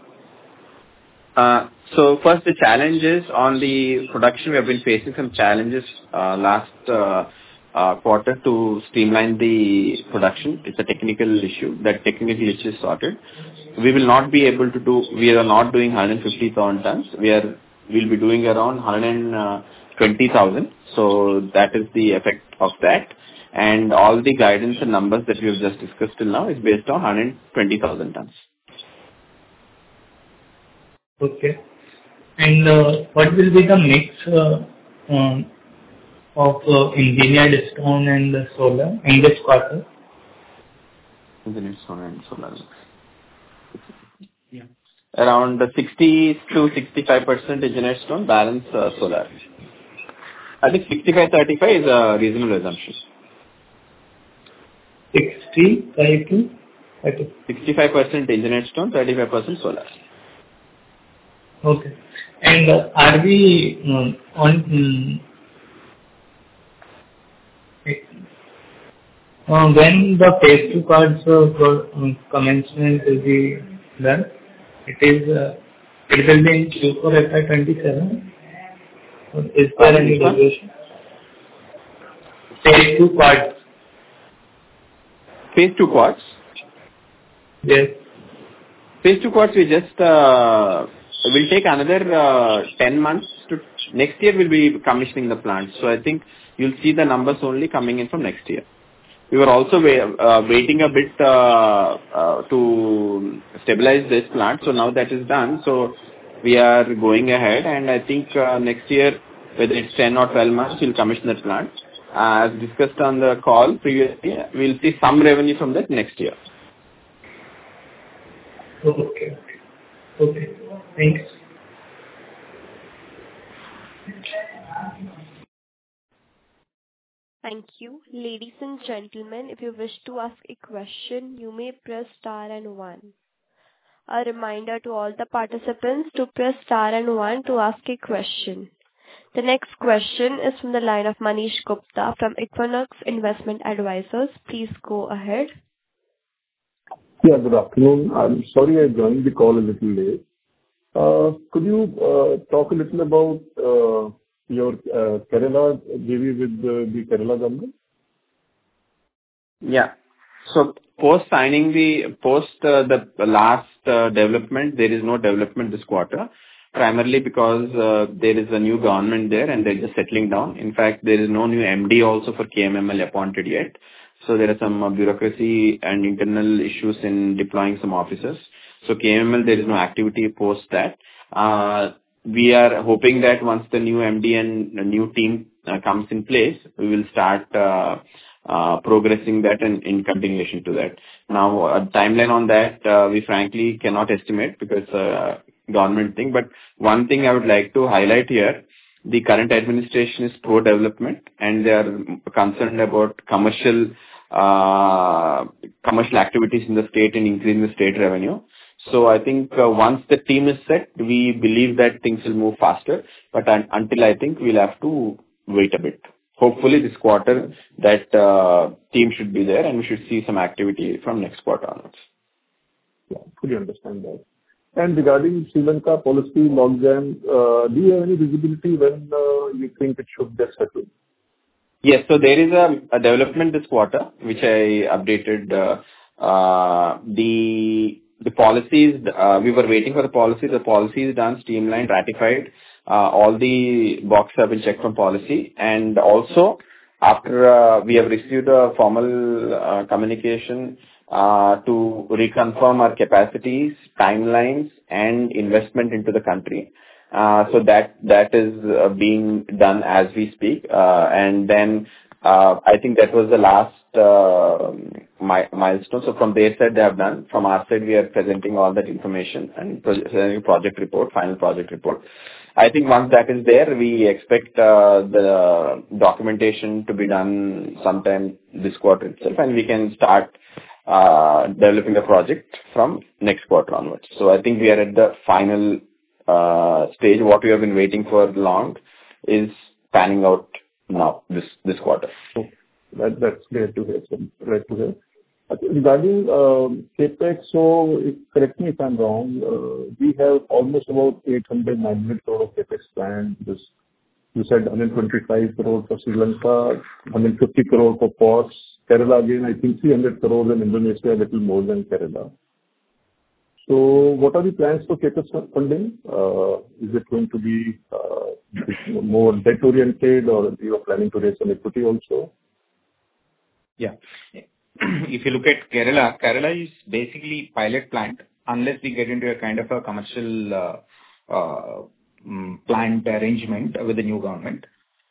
Speaker 3: So first, the challenges on the production, we have been facing some challenges last quarter to streamline the production. It's a technical issue. That technical issue is sorted. We are not doing 150,000 tons. We'll be doing around 120,000. So that is the effect of that. And all the guidance and numbers that we have just discussed till now is based on 120,000 tons.
Speaker 6: Okay. And what will be the mix of engineered stone and solar in this quarter?
Speaker 3: Engineered stone and solar. Yeah. Around 60 to 65% engineered stone, balance solar. I think 65-35 is a reasonable assumption.
Speaker 6: 65 to 30?
Speaker 3: 65% engineered stone, 35% solar.
Speaker 6: Okay. And are we when the phase 2 cards commencement will be done? It will be in Q4 FY27? Or is there any deviation? Phase 2 cards.
Speaker 3: Phase 2 quartz?
Speaker 6: Yes.
Speaker 3: Phase 2 quartz we just will take another 10 months to next year we'll be commissioning the plant. So I think you'll see the numbers only coming in from next year. We were also waiting a bit to stabilize this plant. So now that is done. So we are going ahead, and I think next year, whether it's 10 or 12 months, we'll commission the plant. As discussed on the call previously, we'll see some revenue from that next year.
Speaker 6: Okay. Thanks.
Speaker 1: Thank you. Ladies and gentlemen, if you wish to ask a question, you may press star and 1. A reminder to all the participants to press star and 1 to ask a question. The next question is from the line of Manish Gupta from Equinox Investment Advisors. Please go ahead.
Speaker 11: Yeah, good afternoon. I'm sorry I joined the call a little late. Could you talk a little about your Kerala JV with the Kerala government?
Speaker 3: Yeah. So post the last development, there is no development this quarter, primarily because there is a new government there and they're just settling down. In fact, there is no new MD also for KMML appointed yet. So there are some bureaucracy and internal issues in deploying some officers. So KMML, there is no activity post that. We are hoping that once the new MD and the new team comes in place, we will start progressing that and in continuation to that. Now, a timeline on that, we frankly cannot estimate because government thing. But one thing I would like to highlight here, the current administration is pro-development and they are concerned about commercial activities in the state and increasing the state revenue. So I think once the team is set, we believe that things will move faster. But until I think we'll have to wait a bit. Hopefully this quarter that team should be there and we should see some activity from next quarter onwards.
Speaker 11: Yeah, fully understand that. And regarding Sri Lanka policy logjam, do you have any visibility when you think it should get settled?
Speaker 3: Yes, so there is a development this quarter which I updated. The policies, we were waiting for the policy. The policy is done, streamlined, ratified. All the boxes have been checked from policy. And also, after we have received a formal communication to reconfirm our capacities, timelines, and investment into the country. So that is being done as we speak. And then I think that was the last milestone. So from their side, they have done. From our side, we are presenting all that information and presenting project report, final project report. I think once that is there, we expect the documentation to be done sometime this quarter itself, and we can start developing the project from next quarter onwards. So I think we are at the final stage. What we have been waiting for long is panning out now, this quarter.
Speaker 11: That's great to hear. Great to hear. Regarding CapEx, so correct me if I'm wrong, we have almost about 800-900 crore of CapEx planned. You said 125 crore for Sri Lanka, 150 crore for ports. Kerala, again, I think 300 crore, in Indonesia, a little more than Kerala. So what are the plans for CapEx funding? Is it going to be more debt-oriented, or you are planning to raise some equity also?
Speaker 5: Yeah. If you look at Kerala is basically pilot plant, unless we get into a kind of a commercial plant arrangement with the new government.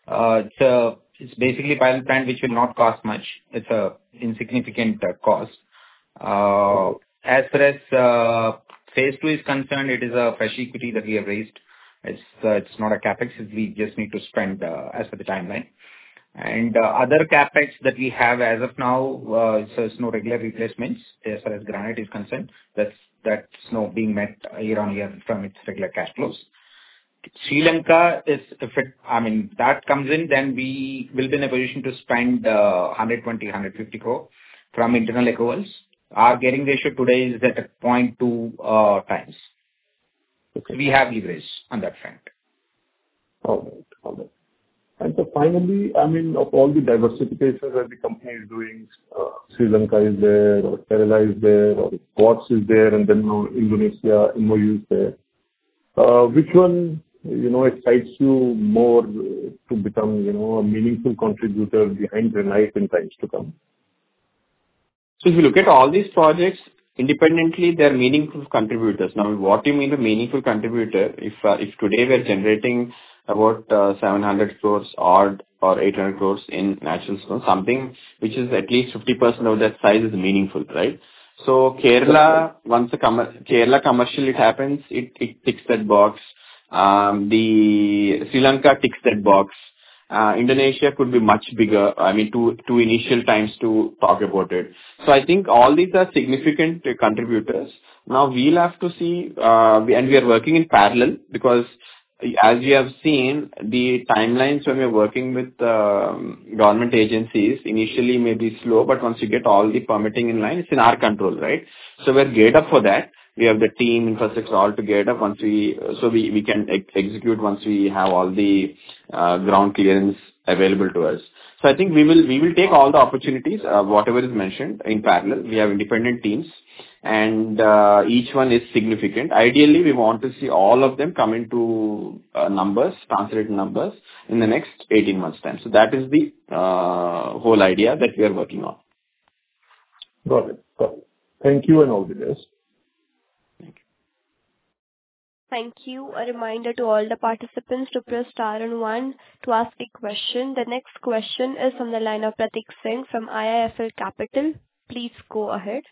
Speaker 5: It's basically pilot plant which will not cost much. It's a insignificant cost. As far as phase 2 is concerned, it is a fresh equity that we have raised. It's not a capex. We just need to spend as per the timeline. And other capex that we have as of now, there's no regular replacements as far as granite is concerned. That's not being met year on year from its regular cash flows. Sri Lanka is, that comes in, then we will be in a position to spend 150 crore from internal accruals. Our gearing ratio today is at 0.2 times. Okay. We have leverage on that front.
Speaker 11: All right. And so finally, of all the diversifications that the company is doing, Sri Lanka is there, or Kerala is there, or ports is there, and then now Indonesia, MOU is there. Which one, excites you more to become, a meaningful contributor behind Granite in times to come?
Speaker 3: So if you look at all these projects, independently, they're meaningful contributors. Now, what do you mean by meaningful contributor? If today we're generating about 700 crores odd or 800 crores in natural stone, something which is at least 50% of that size is meaningful, right? So Kerala, once Kerala commercial it happens, it ticks that box. The Sri Lanka ticks that box. Indonesia could be much bigger. Two initial times to talk about it. So I think all these are significant contributors. Now we'll have to see, and we are working in parallel, because as you have seen, the timelines when we're working with government agencies initially may be slow, but once you get all the permitting in line, it's in our control, right? So we're geared up for that. We have the team, infrastructure all together we can execute once we have all the ground clearance available to us. So I think we will take all the opportunities, whatever is mentioned in parallel. We have independent teams, and each one is significant. Ideally, we want to see all of them come into translate numbers in the next 18 months' time. So that is the whole idea that we are working on.
Speaker 11: Got it. Thank you, and all the best.
Speaker 1: Thank you. A reminder to all the participants to press star and 1 to ask a question. The next question is from the line of Pratik Singh from IIFL Capital. Please go ahead.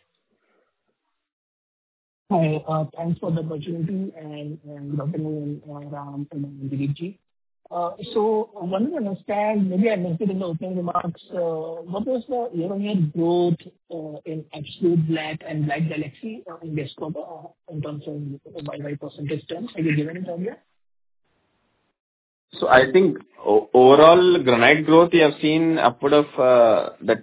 Speaker 12: Hi, thanks for the opportunity, and good afternoon, Ram and Dilip. So I wanted to understand, maybe I missed it in the opening remarks, what was the year-on-year growth in absolute black and Black Galaxy in this quarter in terms of by percentage terms? Have you given it earlier?
Speaker 3: So I think overall granite growth you have seen upward of that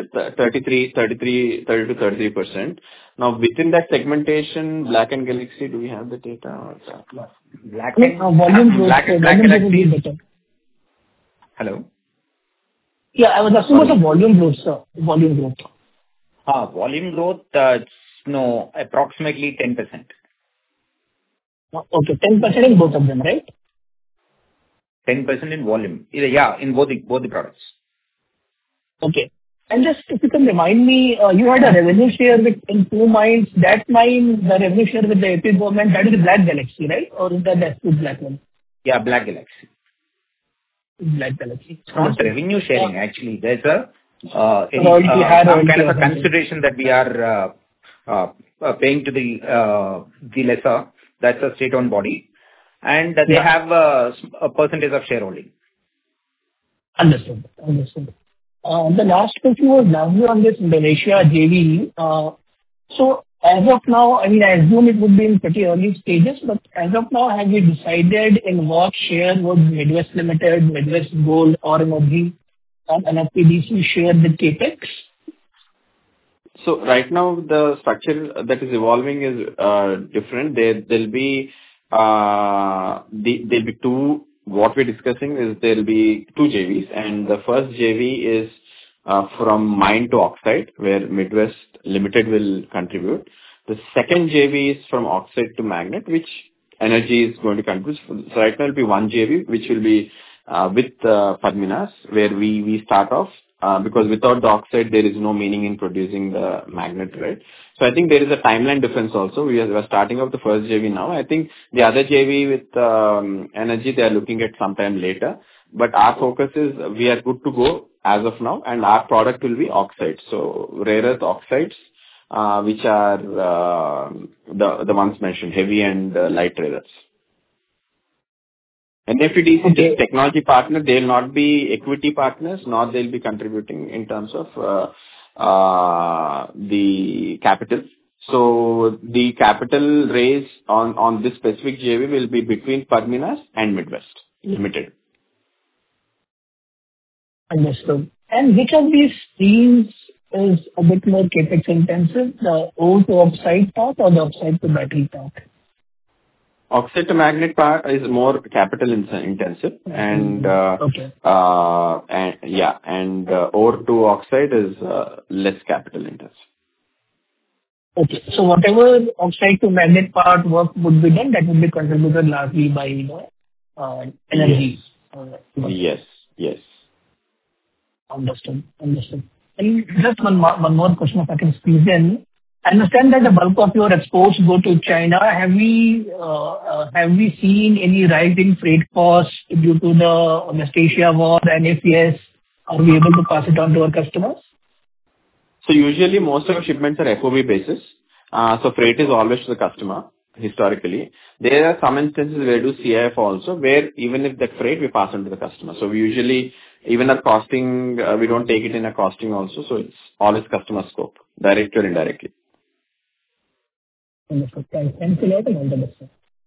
Speaker 3: 32-33%. Now within that segmentation, Black and Galaxy, do we have the data? Or
Speaker 12: Black Galaxy.
Speaker 5: Hello.
Speaker 12: Yeah, I was asking about the volume growth, sir. Volume growth, approximately 10%. Okay, 10% in both of them, right?
Speaker 5: 10% in volume. Yeah, in both the products.
Speaker 12: Okay. And just if you can remind me, you had a revenue share in 2 mines. That mine, the revenue share with the AP government, that is the Black Galaxy, right? Or is that the Black one?
Speaker 5: Yeah, Black Galaxy.
Speaker 12: black pellets.
Speaker 5: It's not revenue sharing, actually. There's a
Speaker 12: royalty,
Speaker 5: some kind of a consideration that we are paying to the lessor. That's a state-owned body. And they have a percentage of shareholding.
Speaker 12: Understood. The last question was largely on this Indonesia JV. So as of now, I mean, I assume it would be in pretty early stages, but as of now, have you decided in what share would Midwest Limited, Midwest Gold or Energy and NFPDC share the CapEx?
Speaker 3: So right now, the structure that is evolving is different. There'll be two. What we're discussing is there'll be two JVs, and the first JV is from mine to oxide, where Midwest Limited will contribute. The second JV is from oxide to magnet, which Energy is going to contribute. So right now it'll be one JV, which will be with Padminas, where we start off, because without the oxide, there is no meaning in producing the magnet, right? So I think there is a timeline difference also. We are starting off the first JV now. I think the other JV with Energy, they are looking at sometime later. But our focus is we are good to go as of now, and our product will be oxides. So rare earth oxides, which are the ones mentioned, heavy and light rare earths. NFPDC is technology partner. They will not be equity partners, nor they'll be contributing in terms of the capital. So the capital raise on this specific JV will be between Padminas and Midwest Limited.
Speaker 12: Understood. And which of these streams is a bit more capex intensive, the ore to oxide part or the oxide to battery part?
Speaker 3: Oxide to magnet part is more capital intensive, and ore to oxide is less capital intensive.
Speaker 12: Okay, so whatever oxide to magnet part work would be done, that would be contributed largely by Energy.
Speaker 3: Yes.
Speaker 12: Understood. And just one more question, if I can squeeze in. I understand that the bulk of your exports go to China. Have we seen any rise in freight costs due to the West Asia war? And if yes, are we able to pass it on to our customers?
Speaker 3: So usually most of our shipments are FOB basis. So freight is always to the customer historically. There are some instances where we do CIF also, where even if that freight we pass on to the customer. So we usually, even our costing, we don't take it in a costing also. So it's always customer scope, directly or indirectly.
Speaker 12: Wonderful. Thanks a lot and all the best.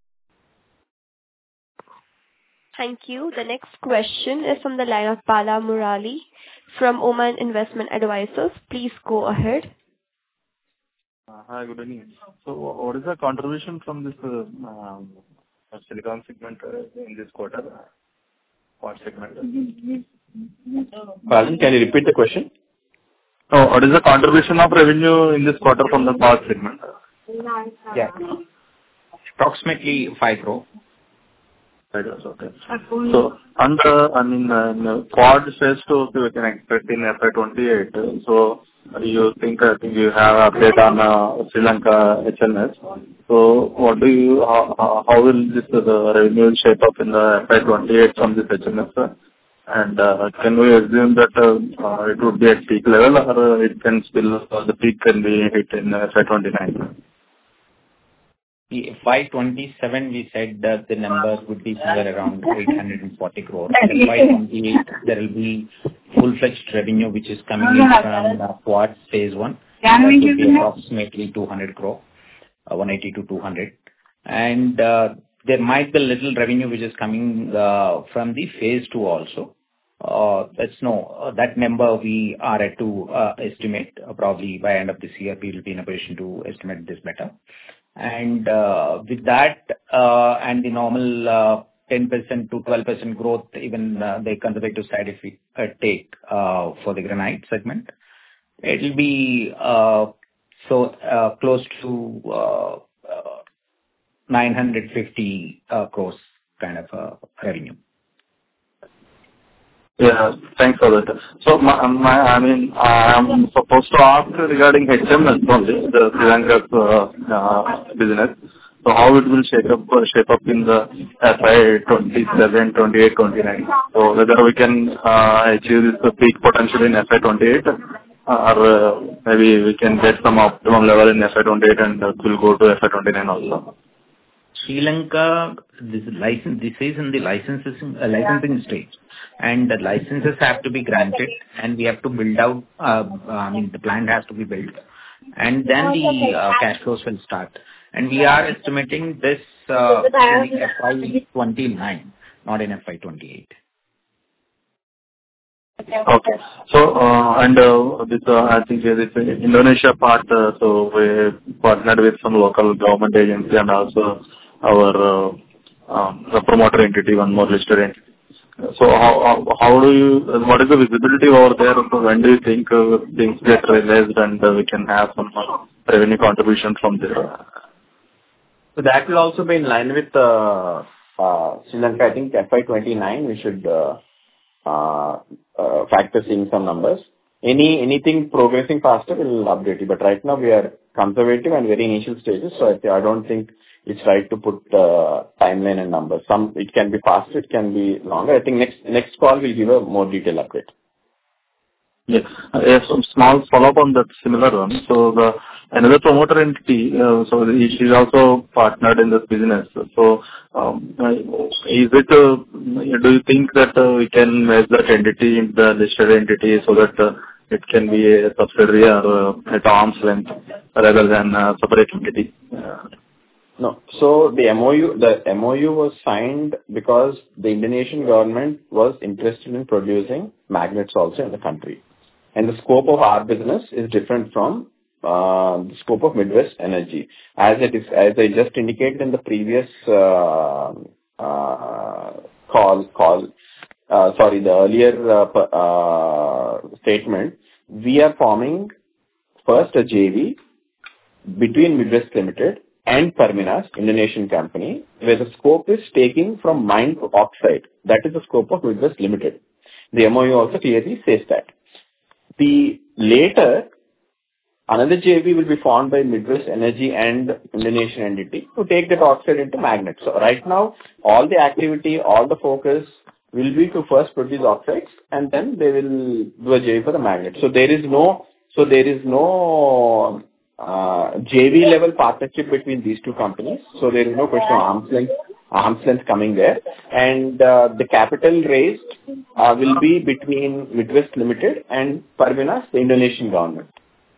Speaker 1: Thank you. The next question is from the line of Bala Murali from Oman Investment Advisors. Please go ahead.
Speaker 13: Hi, good evening. So what is the contribution from this silicon segment in this quarter? What segment?
Speaker 3: Pardon, can you repeat the question?
Speaker 13: Oh, what is the contribution of revenue in this quarter from the power segment?
Speaker 5: Yeah. Approximately 5 crore.
Speaker 13: Okay. So, quad phase 2, we can expect in FY28. So, I think you have update on Sri Lanka HNS. So, how will this revenue shape up in the FY28 from this HNS? And can we assume that it would be at peak level, or it can still, the peak can be hit in FY29?
Speaker 5: The FY27, we said that the numbers would be somewhere around 840 crore. FY28, there will be full-fledged revenue which is coming in from Quad phase 1. That will be approximately 200 crore, 180 to 200. And there might be a little revenue which is coming from the phase 2 also. That number we are at to estimate. Probably by end of this year, we will be in a position to estimate this better. And with that and the normal 10% to 12% growth, even the conservative side if we take for the granite segment, it will be close to 950 crores kind of revenue.
Speaker 13: Yeah, thanks for that. So, I'm supposed to ask regarding HMS only, the Sri Lanka business. So how it will shape up in the FY 27, 28, 29? So whether we can achieve this peak potential in FY 28, or maybe we can get some optimum level in FY 28 and it will go to FY 29 also.
Speaker 5: Sri Lanka, this is in the licensing stage, and the licenses have to be granted, and we have to build out, the plant has to be built, and then the cash flows will start. And we are estimating this in FY 29, not in FY 28.
Speaker 13: Okay. So, I think this Indonesia part, so we partnered with some local government agency and also our the promoter entity, one more listed entity. So what is the visibility over there? So when do you think things get realized and we can have some revenue contribution from there?
Speaker 3: So that will also be in line with Sri Lanka. I think FY 29 we should factor seeing some numbers. Anything progressing faster, we'll update you. But right now we are conservative and very initial stages, so I don't think it's right to put timeline and numbers. It can be faster, it can be longer. I think next call we'll give a more detailed update.
Speaker 13: Yes. Some small follow-up on that similar one. So another promoter entity, so she is also partnered in this business. So is it? Do you think that we can merge that entity in the listed entity so that it can be a subsidiary or at arm's length rather than a separate entity?
Speaker 3: No. So the MOU was signed because the Indonesian government was interested in producing magnets also in the country. And the scope of our business is different from the scope of Midwest Energy. As I just indicated in the previous the earlier statement, we are forming first a JV between Midwest Limited and Perminas, Indonesian company, where the scope is taking from mine to oxide. That is the scope of Midwest Limited. The MOU also clearly says that. Later, another JV will be formed by Midwest Energy and Indonesian entity to take that oxide into magnets. So right now, all the activity, all the focus will be to first produce oxides, and then they will do a JV for the magnets. So there is no JV level partnership between these two companies. So there is no question of arm's length coming there. And the capital raised will be between Midwest Limited and Perminas, the Indonesian government.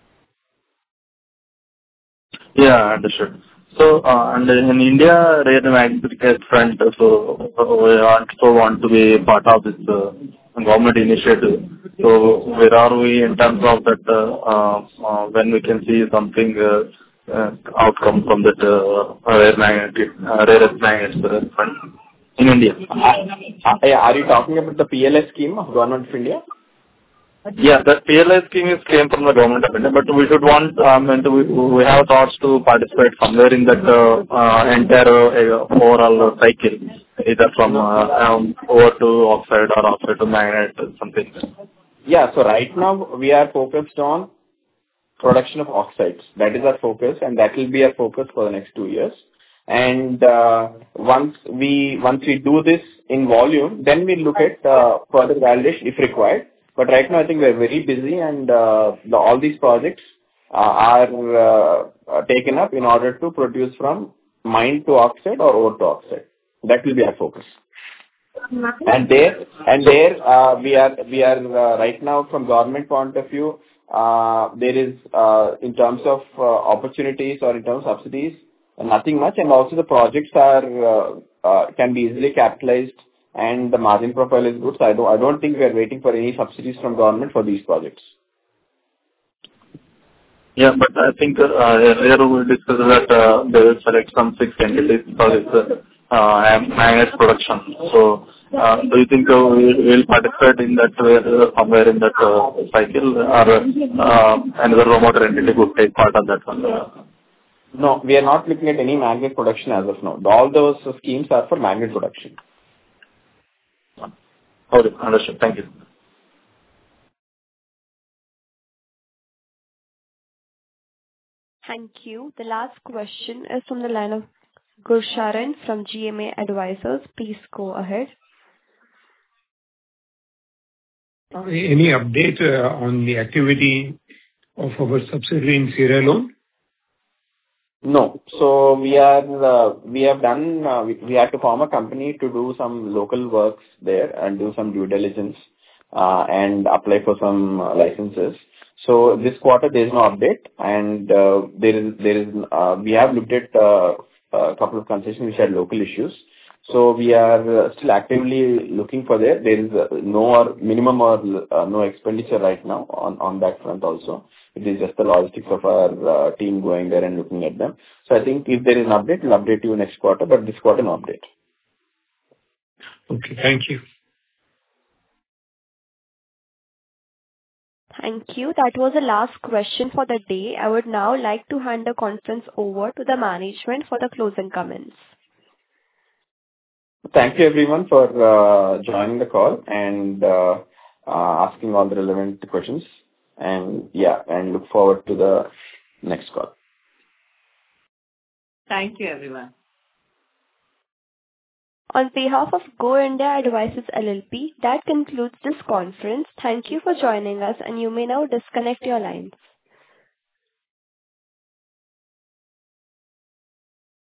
Speaker 13: Yeah, understood. So, and in India, rare magnetic front, so we also want to be part of this government initiative. So, where are we in terms of that, when we can see something outcome from that rare magnets front in India?
Speaker 3: Are you talking about the PLI scheme of Government of India?
Speaker 13: Yeah, that PLI scheme came from the Government of India, but we should we have thoughts to participate somewhere in that entire overall cycle, either from ore to oxide or oxide to magnet or something.
Speaker 3: Yeah, so right now we are focused on production of oxides. That is our focus, and that will be our focus for the next 2 years. And once we do this in volume, then we look at further validation if required. But right now, I think we are very busy, and all these projects are taken up in order to produce from mine to oxide or ore to oxide. That will be our focus. And there we are right now from government point of view. There is in terms of opportunities or in terms of subsidies, nothing much, and also the projects can be easily capitalized. And the margin profile is good, so I don't think we are waiting for any subsidies from government for these projects.
Speaker 13: Yeah, but I think earlier we discussed that they will select some 6 entities for this magnet production. So, do you think we will participate in that somewhere in that cycle, or another promoter entity could take part of that one?
Speaker 3: No, we are not looking at any magnet production as of now. All those schemes are for magnet production.
Speaker 13: Okay, understood. Thank you.
Speaker 1: Thank you. The last question is from the line of Gursharan from GMA Advisors. Please go ahead.
Speaker 14: Any update on the activity of our subsidiary in Sierra Leone?
Speaker 3: No. So we had to form a company to do some local works there and do some due diligence and apply for some licenses. So this quarter there is no update, and we have looked at a couple of concessions which had local issues. So we are still actively looking for there. There is no minimum or no expenditure right now on that front also. It is just the logistics of our team going there and looking at them. So I think if there is an update, we'll update you next quarter, but this quarter, no update.
Speaker 14: Okay, thank you.
Speaker 1: Thank you. That was the last question for the day. I would now like to hand the conference over to the management for the closing comments.
Speaker 3: Thank you everyone for joining the call and asking all the relevant questions. And look forward to the next call.
Speaker 8: Thank you, everyone.
Speaker 1: On behalf of Go India Advisors LLP, that concludes this conference. Thank you for joining us, and you may now disconnect your lines.